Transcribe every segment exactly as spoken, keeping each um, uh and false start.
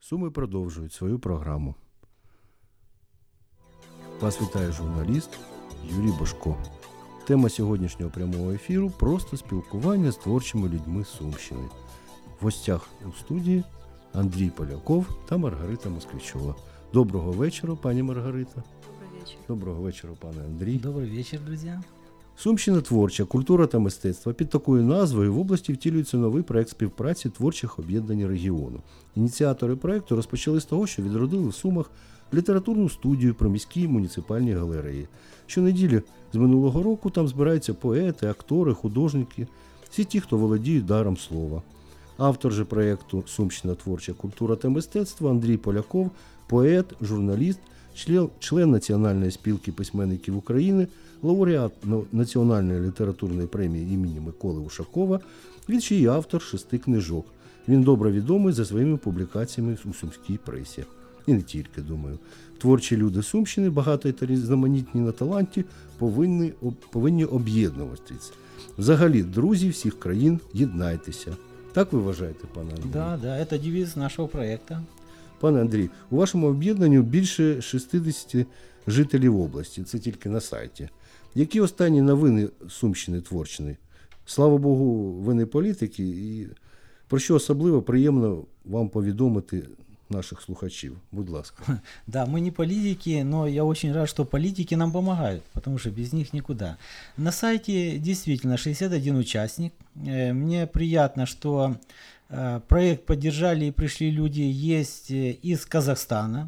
Суми продовжують свою програму. Вас вітає журналіст Юрій Бошко. Тема сьогоднішнього прямого ефіру – просто спілкування з творчими людьми Сумщини. В гостях у студії Андрій Поляков та Маргарита Москвичова. Доброго вечора, пані Маргарита. Добрий вечір. Доброго вечора, пане Андрій. Добрий вечір, друзі. Сумщина творча, культура та мистецтво. Під такою назвою в області втілюється новий проект співпраці творчих об'єднань регіону. Ініціатори проекту розпочали з того, що відродили в Сумах літературну студію про міські муніципальні галереї. Щонеділі з минулого року там збираються поети, актори, художники, всі ті, хто володіють даром слова. Автор же проєкту «Сумщина творча, культура та мистецтво» Андрій Поляков, поет, журналіст, член, член Національної спілки письменників України, лауреат Національної літературної премії імені Миколи Ушакова, він ще й автор шести книжок. Він добре відомий за своїми публікаціями у сумській пресі. І не тільки, думаю. Творчі люди Сумщини, багаті та різноманітні на таланті, повинні, повинні об'єднуватися. Взагалі, друзі всіх країн, єднайтеся. Так ви вважаєте, пане Андрій? Да, да, це девіз нашого проєкту. Пане Андрій, у вашому об'єднанні більше шістдесят жителів області, це тільки на сайті. Які останні новини Сумщини творчини? Слава Богу, ви не політики, і про що особливо приємно вам повідомити наших слухачів? Будь ласка. Да, мы не политики, но я очень рад, что политики нам помогают, потому что без них никуда. На сайте действительно шестьдесят один участник. Мне приятно, что проект поддержали и пришли люди есть из Казахстана.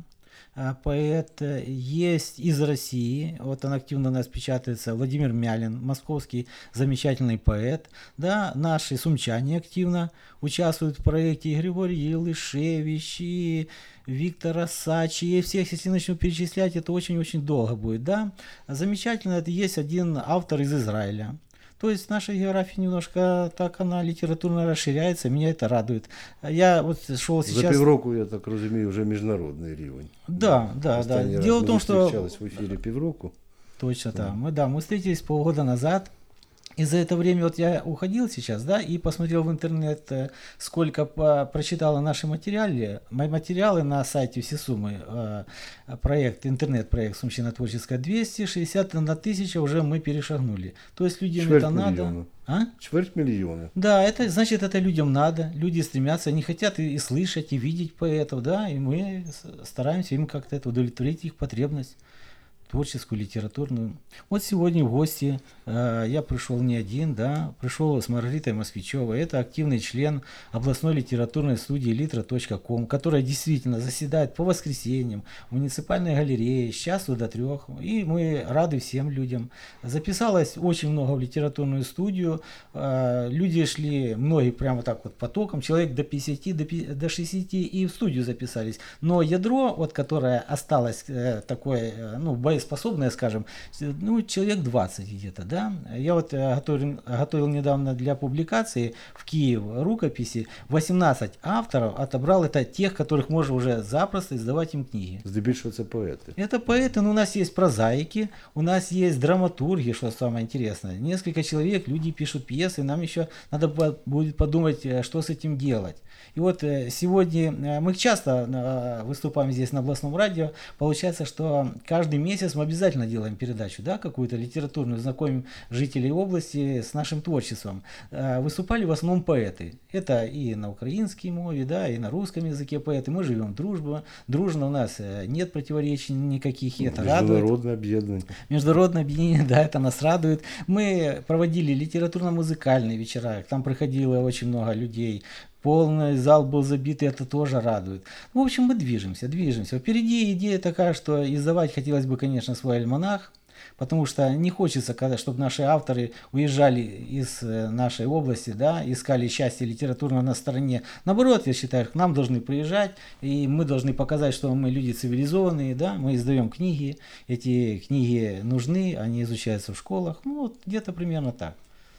Поэт есть из России, вот он активно у нас печатается, Владимир Мялин, московский замечательный поэт, да, наши сумчане активно участвуют в проекте, и Григорий Елышевич, и Виктор Осач, и всех, если начну перечислять, это очень-очень долго будет, да. Замечательно, это есть один автор из Израиля. То есть наша география немножко так, она литературно расширяется, меня это радует. Я вот шел сейчас... За півроку, я так розумію, вже міжнародний рівень. Да, да, да. Дело в том, что... Мы встречались в эфире півроку. Точно, да. Мы, да, мы встретились полгода назад. И за это время вот я уходил сейчас, да, и посмотрел в интернет, сколько по, прочитала наши материалы, мои материалы на сайте Всесумы, э, проект, интернет-проект «Сумщина творческая», двести шестьдесят одна тысяча уже мы перешагнули. То есть людям Четверть это надо. Миллиона. А? Четверть миллиона. Да, это значит, это людям надо, люди стремятся, они хотят и, и слышать, и видеть поэтов, да, и мы стараемся им как-то это удовлетворить их потребность. Творческую, литературную. Вот сегодня в гости э, я пришел не один, да, пришел с Маргаритой Москвичевой. Это активный член областной литературной студии литра точка ком, которая действительно заседает по воскресеньям в муниципальной галерее с часу до трех. И мы рады всем людям. Записалось очень много в литературную студию. Э, люди шли, многие прямо так вот потоком, человек до пятидесяти, до, до шестидесяти и в студию записались. Но ядро, вот, которое осталось э, такое, э, ну, боеспособное, скажем, ну, человек двадцать где-то, да. Я вот готовил, готовил недавно для публикации в Киев рукописи, восемнадцать авторов отобрал, это тех, которых можно уже запросто издавать им книги. Здебільшого це поети. Это поэты, но у нас есть прозаики, у нас есть драматурги, что самое интересное. Несколько человек, люди пишут пьесы, нам еще надо будет подумать, что с этим делать. И вот сегодня мы часто выступаем здесь на областном радио, получается, что каждый месяц мы обязательно делаем передачу, да, какую-то литературную, знакомим жителей области с нашим творчеством. Выступали в основном поэты. Это и на украинской мове, да, и на русском языке поэты. Мы живем дружба, дружно, у нас нет противоречий никаких, и это радует. Международное объединение. Международное объединение, да, это нас радует. Мы проводили литературно-музыкальные вечера, там приходило очень много людей. Полный зал был забит, и это тоже радует. В общем, мы движемся, движемся. Впереди идея такая, что издавать хотелось бы, конечно, свой альманах, потому что не хочется, когда, чтобы наши авторы уезжали из нашей области, да, искали счастье литературного на стороне. Наоборот, я считаю, к нам должны приезжать, и мы должны показать, что мы люди цивилизованные, да, мы издаем книги, эти книги нужны, они изучаются в школах, ну, вот где-то примерно так.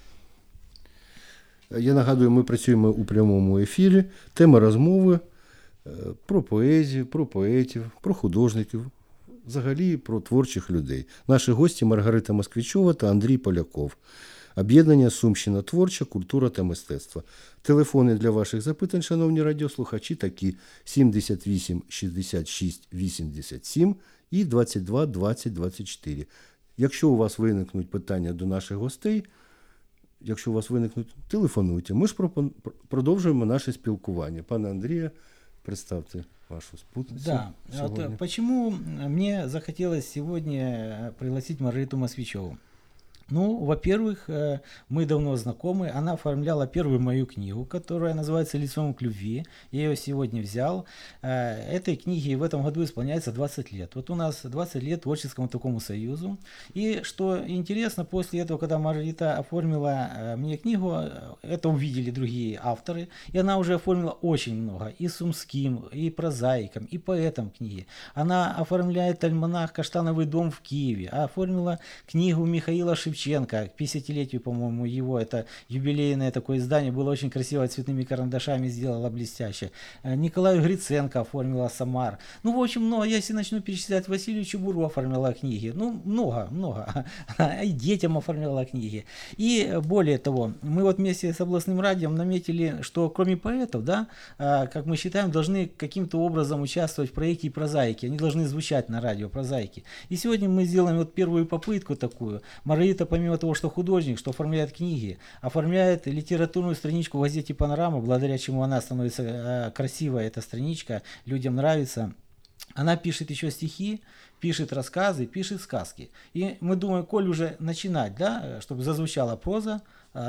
Я нагадую, ми працюємо у прямому ефірі. Тема розмови про поезію, про поетів, про художників, взагалі про творчих людей. Наші гості Маргарита Москвичова та Андрій Поляков. Об'єднання «Сумщина творча, культура та мистецтво». Телефони для ваших запитань, шановні радіослухачі, такі сімдесят вісім шістдесят шість вісімдесят сім і двадцять два двадцять двадцять чотири. Якщо у вас виникнуть питання до наших гостей, якщо у вас виникнуть, телефонуйте. Ми ж продовжуємо наше спілкування. Пане Андрію, представте вашу спутницю. Да, вот почему мне захотелось сегодня пригласить Маргариту Москвичеву? Ну, во-первых, мы давно знакомы. Она оформляла первую мою книгу, которая называется «Лицом к любви». Я ее сегодня взял. Этой книге в этом году исполняется двадцать лет. Вот у нас двадцать лет творческому такому союзу. И что интересно, после этого, когда Маргарита оформила мне книгу, это увидели другие авторы, и она уже оформила очень много. И сумским, и прозаикам, и поэтам книги. Она оформляет альманах «Каштановый дом» в Киеве, оформила книгу Михаила Шевченко, к пятидесятилетию, по-моему, его, это юбилейное такое издание, было очень красиво, цветными карандашами сделала блестяще. Николаю Гриценко оформила «Самар». Ну, в общем, много, я если начну перечислять, Василию Чубуру оформила книги, ну, много, много, и детям оформляла книги. И более того, мы вот вместе с областным радио наметили, что кроме поэтов, да, как мы считаем, должны каким-то образом участвовать в проекте прозаики, они должны звучать на радио прозаики. И сегодня мы сделаем вот первую попытку такую. Маргарита, помимо того, что художник, что оформляет книги, оформляет литературную страничку в газете «Панорама», благодаря чему она становится э, красивая, эта страничка, людям нравится. Она пишет еще стихи, пишет рассказы, пишет сказки. И мы думаем, коль уже начинать, да, чтобы зазвучала проза,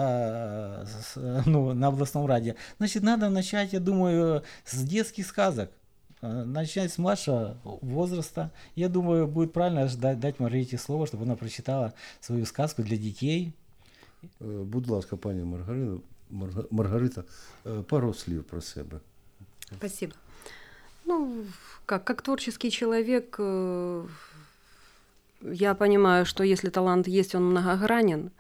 э, с, ну, на областном радио, значит, надо начать, я думаю, с детских сказок. Начать с младшего возраста. Я думаю, будет правильно дать, дать Маргарите слово, чтобы она прочитала свою сказку для детей. Будь ласка, пані Маргарита, Маргарита, пару слів про себе. Спасибо. Ну, как, как творческий человек, я понимаю, что если талант есть, он многогранен.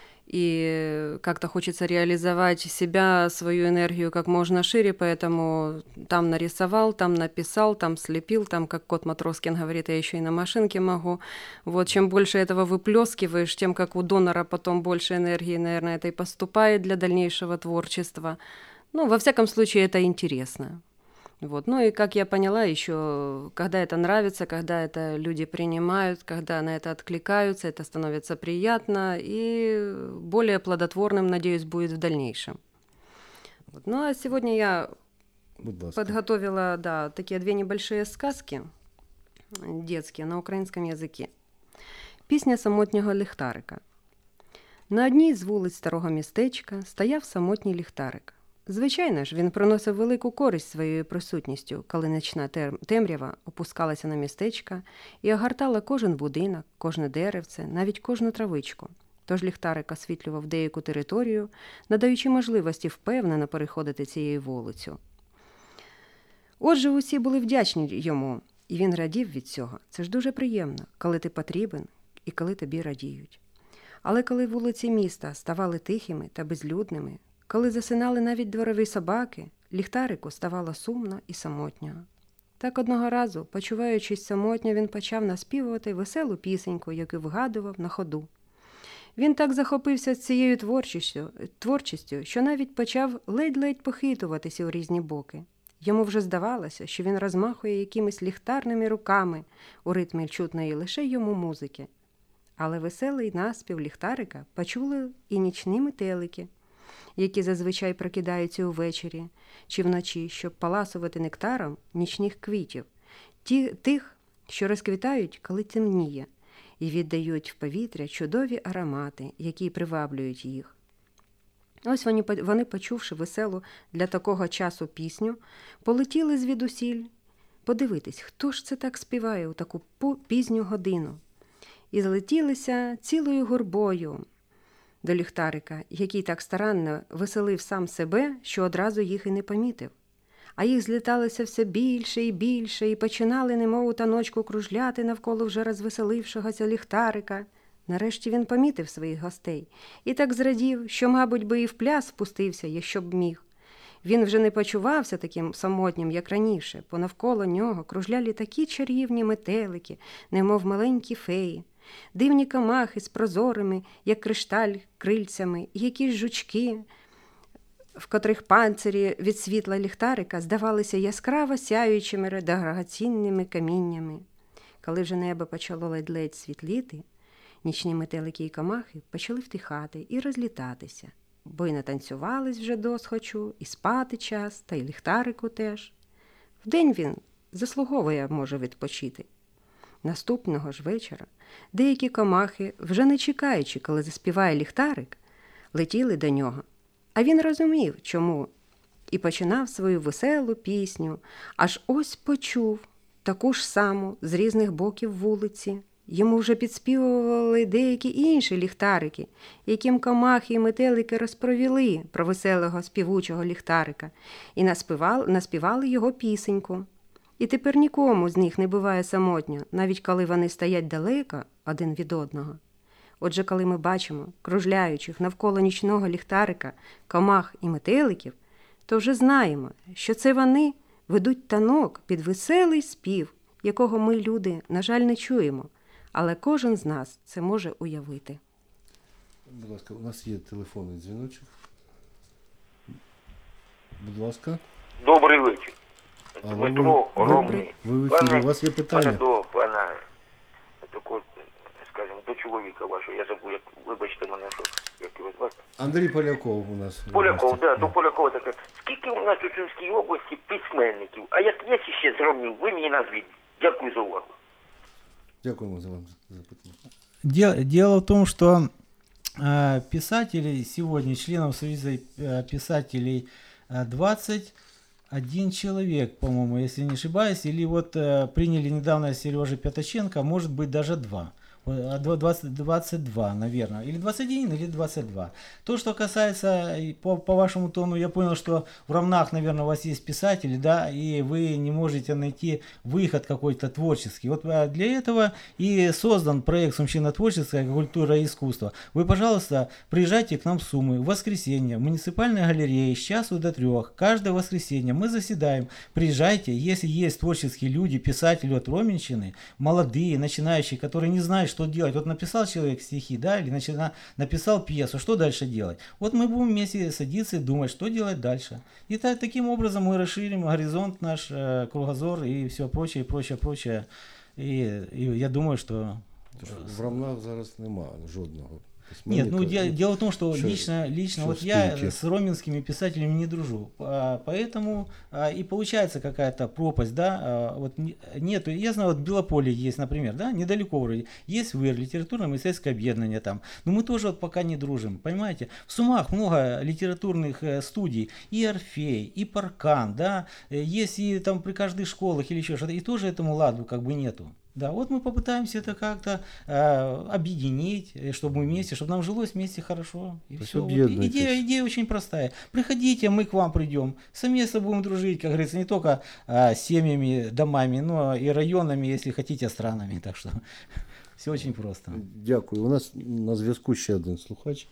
И как-то хочется реализовать себя, свою энергию как можно шире, поэтому там нарисовал, там написал, там слепил, там, как кот Матроскин говорит, я еще и на машинке могу. Вот, чем больше этого выплескиваешь, тем как у донора потом больше энергии, наверное, это и поступает для дальнейшего творчества. Ну, во всяком случае, это интересно. Вот. Ну и, как я поняла, еще, когда это нравится, когда это люди принимают, когда на это откликаются, это становится приятно и более плодотворным, надеюсь, будет в дальнейшем. Вот. Ну а сегодня я подготовила, да, такие две небольшие сказки детские на українському язикі. Пісня самотнього ліхтарика. На одній з вулиць старого містечка стояв самотній ліхтарик. Звичайно ж, він приносив велику користь своєю присутністю, коли нічна темрява опускалася на містечка і огортала кожен будинок, кожне деревце, навіть кожну травичку. Тож ліхтарик освітлював деяку територію, надаючи можливості впевнено переходити цією вулицю. Отже, усі були вдячні йому, і він радів від цього. Це ж дуже приємно, коли ти потрібен і коли тобі радіють. Але коли вулиці міста ставали тихими та безлюдними, коли засинали навіть дворові собаки, ліхтарику ставало сумно і самотньо. Так одного разу, почуваючись самотньо, він почав наспівувати веселу пісеньку, яку вигадував на ходу. Він так захопився цією творчістю, творчістю, що навіть почав ледь-ледь похитуватися у різні боки. Йому вже здавалося, що він розмахує якимись ліхтарними руками у ритмі чутної лише йому музики. Але веселий наспів ліхтарика почули і нічні метелики, які зазвичай прокидаються увечері чи вночі, щоб паласувати нектаром нічних квітів, ті, тих, що розквітають, коли темніє, і віддають в повітря чудові аромати, які приваблюють їх. Ось вони, вони, почувши веселу для такого часу пісню, полетіли звідусіль подивитись, хто ж це так співає у таку пізню годину. І злетілися цілою гурбою до ліхтарика, який так старанно веселив сам себе, що одразу їх і не помітив. А їх зліталося все більше і більше, і починали немов у таночку кружляти навколо вже розвеселившогося ліхтарика. Нарешті він помітив своїх гостей і так зрадів, що, мабуть, би і в пляс спустився, якщо б міг. Він вже не почувався таким самотнім, як раніше, бо навколо нього кружляли такі чарівні метелики, немов маленькі феї. Дивні камахи з прозорими, як кришталь, крильцями, і якісь жучки, в котрих панцирі від світла ліхтарика здавалися яскраво сяючими дорогоцінними каміннями. Коли вже небо почало ледь-ледь світліти, нічні метелики і камахи почали втихати і розлітатися, бо й натанцювались вже досхочу, і спати час, та й ліхтарику теж. Вдень він заслуговує, може, відпочити. Наступного ж вечора деякі камахи, вже не чекаючи, коли заспіває ліхтарик, летіли до нього. А він розумів, чому, і починав свою веселу пісню, аж ось почув таку ж саму з різних боків вулиці. Йому вже підспівували деякі інші ліхтарики, яким камахи і метелики розповіли про веселого співучого ліхтарика і наспівали, наспівали його пісеньку. І тепер нікому з них не буває самотньо, навіть коли вони стоять далеко один від одного. Отже, коли ми бачимо кружляючих навколо нічного ліхтарика комах і метеликів, то вже знаємо, що це вони ведуть танок під веселий спів, якого ми, люди, на жаль, не чуємо, але кожен з нас це може уявити. Будь ласка, у нас є телефонний дзвіночок. Будь ласка. Добрий вечір. А, Дмитро, ви, Ромний. ви в ефірі, у вас є питання? Пане до пана, такого, скажімо, до чоловіка вашого, я забув, як, вибачте мене, що, як його звати. Андрій Поляков у нас. Поляков, так, да, до Полякова таке. Скільки у нас у Сумській області письменників? А як є ще зробив, ви мені назвіть. Дякую за увагу. Дякуємо за вам запитання. Дело, дело в том, что э, писателей сегодня, членов Союза э, писателей э, двадцать один человек, по-моему, если не ошибаюсь, или вот э, приняли недавно Сережи Пятаченко, может быть даже два. двадцать, двадцать два, наверное, или двадцать один, или двадцать два. То, что касается, по, по вашему тону, я понял, что в Ромнах, наверное, у вас есть писатели, да, и вы не можете найти выход какой-то творческий. Вот для этого и создан проект «Сумщина-творческая культура и искусство». Вы, пожалуйста, приезжайте к нам в Сумы в воскресенье в муниципальной галерее с часу до трех. Каждое воскресенье мы заседаем. Приезжайте, если есть творческие люди, писатели от Роменщины, молодые, начинающие, которые не знают, что делать. Вот написал человек стихи, да, или начина, написал пьесу, что дальше делать? Вот мы будем вместе садиться и думать, что делать дальше. И так, таким образом мы расширим горизонт наш, э, кругозор и все прочее, прочее, прочее. И, и я думаю, что... В Ромнах зараз нема жодного. Нет, ну дело, дело в том, что, что лично, лично вот я с роменскими писателями не дружу, поэтому и получается какая-то пропасть, да, вот нету, я знаю, вот в Белополе есть, например, да, недалеко вроде, есть ВИР, литературно-мистецкое объединение там, но мы тоже вот пока не дружим, понимаете, в Сумах много литературных студий, и Орфей, и Паркан, да, есть и там при каждой школах или еще что-то, и тоже этому ладу как бы нету. Да, вот мы попытаемся это как-то э, объединить, чтобы мы вместе, чтобы нам жилось вместе хорошо. И все. Вот идея, идея очень простая. Приходите, мы к вам придем. Совместно будем дружить, как говорится, не только э, семьями, домами, но и районами, если хотите, странами. Так что все очень просто. Дякую. У нас на зв'язку ще один слухач.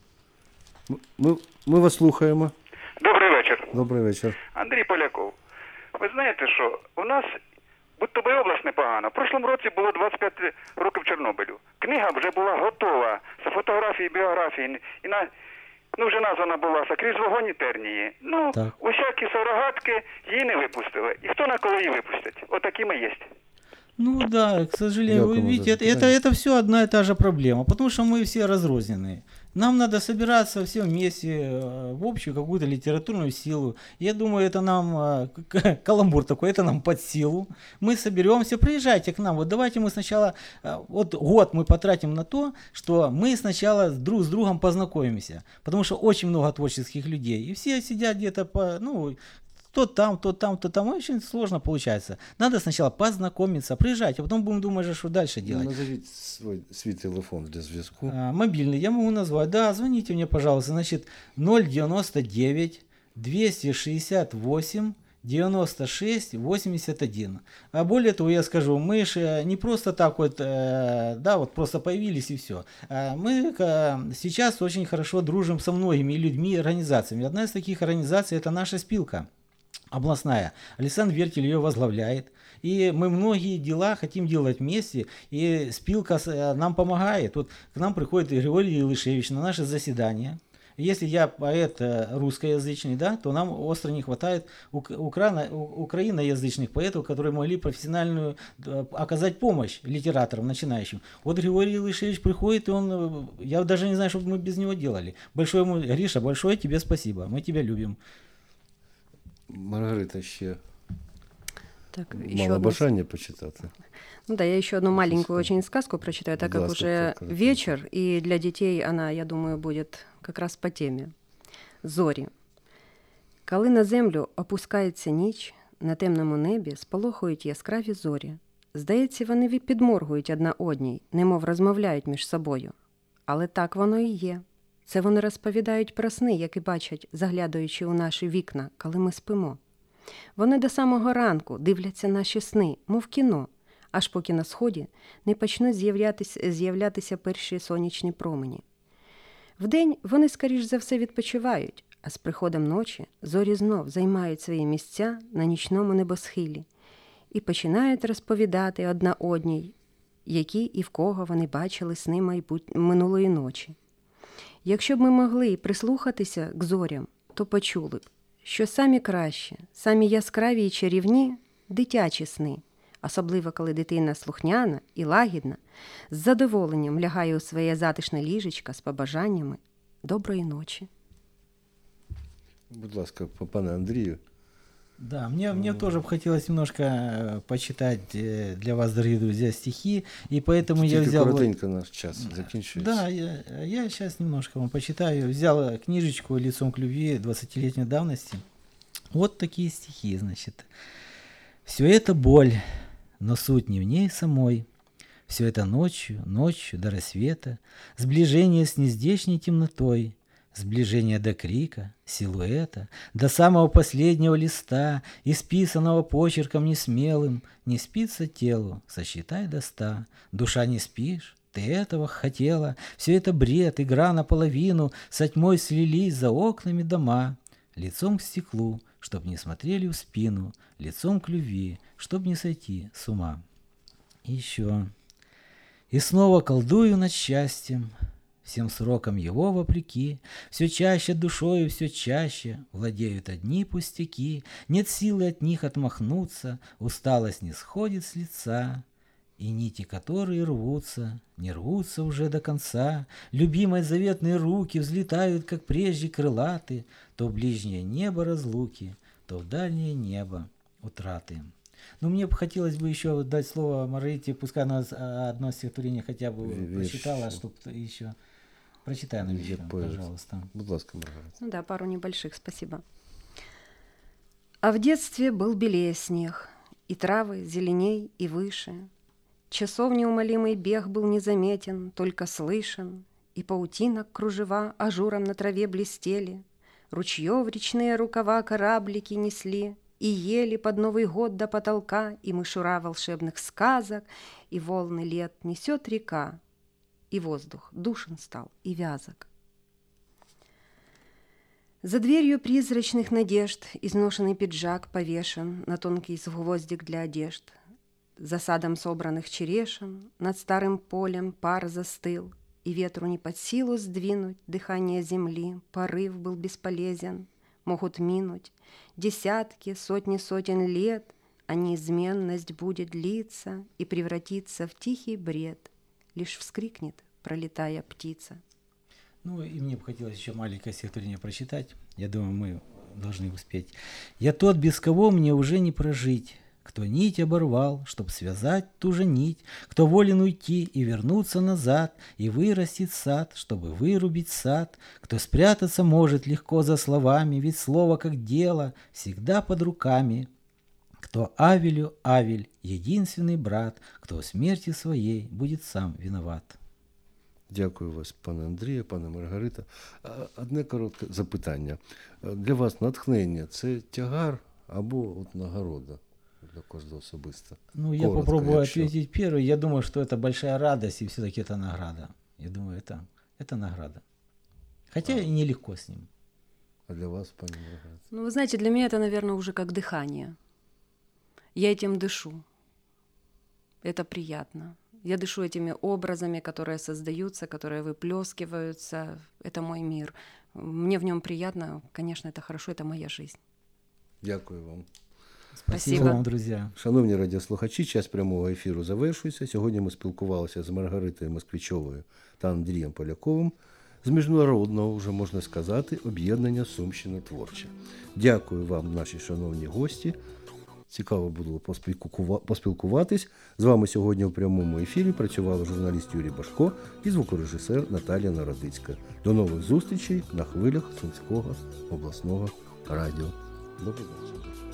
Ми, ми вас слухаємо. Добрий вечір. Добрий вечір. Андрій Поляков. Ви знаєте, що у нас будь-то би область непогана. В прошлому році було двадцять п'ять років Чорнобилю. Книга вже була готова з фотографії, біографії. І на, ну, вже названа була «Крізь вогонь і тернії». Ну, так. Усякі сурогатки її не випустили. І хто на коли її випустять? Отакі ми є. Ну да, к сожалению, вы видите, это, это, это все одна и та же проблема, потому что мы все разрозненные. Нам надо собираться все вместе в общую какую-то литературную силу. Я думаю, это нам, каламбур такой, это нам под силу. Мы соберемся, приезжайте к нам. Вот давайте мы сначала, вот год мы потратим на то, что мы сначала друг с другом познакомимся. Потому что очень много творческих людей. И все сидят где-то по, ну... То там, то там, то там. Очень сложно получается. Надо сначала познакомиться, приезжать, а потом будем думать, что дальше делать. Назовите свой, свой телефон для зв'язку. А, мобильный, я могу назвать. Да, звоните мне, пожалуйста. Значит, ноль девяносто девять двести шестьдесят восемь девяносто шесть восемьдесят один. А более того, я скажу, мы же не просто так вот, э, да, вот просто появились и все. А мы э, сейчас очень хорошо дружим со многими людьми и организациями. Одна из таких организаций — это наша спилка. областная. Александр Вертель ее возглавляет. И мы многие дела хотим делать вместе, и спилка нам помогает. Вот к нам приходит Григорий Елышевич на наше заседание. Если я поэт русскоязычный, да, то нам остро не хватает укра... украиноязычных поэтов, которые могли профессиональную оказать помощь литераторам начинающим. Вот Григорий Елышевич приходит, и он, я даже не знаю, что бы мы без него делали. Большое ему, Гриша, большое тебе спасибо, мы тебя любим. Маргарита, ще так, мало одну... бажання почитати. Ну да, я еще одну маленькую очень сказку прочитаю, так как уже вечер, и для детей она, я думаю, будет как раз по теме. Зорі. Коли на землю опускається ніч, на темному небі сполохують яскраві зорі. Здається, вони підморгують одна одній, немов розмовляють між собою. Але так воно і є. Це вони розповідають про сни, які бачать, заглядаючи у наші вікна, коли ми спимо. Вони до самого ранку дивляться наші сни, мов кіно, аж поки на сході не почнуть з'являтися, з'являтися перші сонячні промені. Вдень вони, скоріш за все, відпочивають, а з приходом ночі зорі знов займають свої місця на нічному небосхилі і починають розповідати одна одній, які і в кого вони бачили сни майбут... минулої ночі. Якщо б ми могли прислухатися к зорям, то почули б, що самі кращі, самі яскраві і чарівні – дитячі сни, особливо коли дитина слухняна і лагідна, з задоволенням лягає у своє затишне ліжечко з побажаннями доброї ночі. Будь ласка, пане Андрію. Да, мне, мне тоже бы хотелось немножко почитать для вас, дорогие друзья, стихи, и поэтому Тільки я взял... коротенько вот... наш час закінчується. Да, я, я сейчас немножко вам почитаю. Взял книжечку «Лицом к любви» двадцатилетней давности. Вот такие стихи, значит. «Все это боль, но суть не в ней самой. Все это ночью, ночью до рассвета, сближение с нездешней темнотой, сближение до крика, силуэта, до самого последнего листа, исписанного почерком несмелым, не спится телу, сосчитай до ста. Душа, не спишь, ты этого хотела, все это бред, игра наполовину, со тьмой слились за окнами дома, лицом к стеклу, чтоб не смотрели в спину, лицом к любви, чтоб не сойти с ума». И еще. «И снова колдую над счастьем, всем срокам его вопреки, все чаще душою, все чаще владеют одни пустяки, нет силы от них отмахнуться, усталость не сходит с лица, и нити, которые рвутся, не рвутся уже до конца, любимой заветные руки взлетают, как прежде крылаты, то в ближнее небо разлуки, то в дальнее небо утраты». Ну, мне бы хотелось бы еще дать слово Маргарите, пускай она одно стихотворение хотя бы Вещь. прочитала, чтобы еще... Прочитай нам еще, пожалуйста. Будь ласка, Маргарита. Ну да, пару небольших, спасибо. «А в детстве был белее снег, и травы зеленей и выше. Часов неумолимый бег был незаметен, только слышен, и паутинок кружева ажуром на траве блестели, ручьев речные рукава кораблики несли, и ели под Новый год до потолка, и мышура волшебных сказок, и волны лет несет река, и воздух душен стал и вязок. За дверью призрачных надежд изношенный пиджак повешен на тонкий гвоздик для одежд. За садом собранных черешен над старым полем пар застыл, и ветру не под силу сдвинуть дыхание земли, порыв был бесполезен. Могут минуть десятки, сотни сотен лет, а неизменность будет длиться и превратиться в тихий бред. Лишь вскрикнет, пролетая птица». Ну, и мне бы хотелось еще маленькое стихотворение прочитать. Я думаю, мы должны успеть. «Я тот, без кого мне уже не прожить, кто нить оборвал, чтоб связать ту же нить, кто волен уйти и вернуться назад, и вырастить сад, чтобы вырубить сад, кто спрятаться может легко за словами, ведь слово как дело всегда под руками, кто Авелю Авель, единственный брат, кто в смерти своей будет сам виноват». Дякую вас, пане Андрію, пане Маргарита. Одне коротке запитання. Для вас натхнення – це тягар або от нагорода для кожного особисто? Ну, я Коротко, попробую якщо... ответить первый. Я думаю, что это большая радость, и все-таки это награда. Я думаю, это, это награда. Хотя а. и нелегко с ним. А для вас, пані Маргарита? Ну, вы знаете, для меня это, наверное, уже как дыхание. Я этим дышу. Это приятно. Я дышу этими образами, которые создаются, которые выплескиваются. Это мой мир. Мне в нем приятно. Конечно, это хорошо, это моя жизнь. Дякую вам. Спасибо, Спасибо вам, друзі. Шановні радіослухачі, час прямого ефіру завершується. Сьогодні ми спілкувалися з Маргаритою Москвичовою та Андрієм Поляковим з міжнародного, вже можна сказати, об'єднання «Сумщина творча». Дякую вам, наші шановні гості. Цікаво було поспілкуватись. З вами сьогодні у прямому ефірі працював журналіст Юрій Башко і звукорежисер Наталія Народицька. До нових зустрічей на хвилях Сумського обласного радіо. До побачення.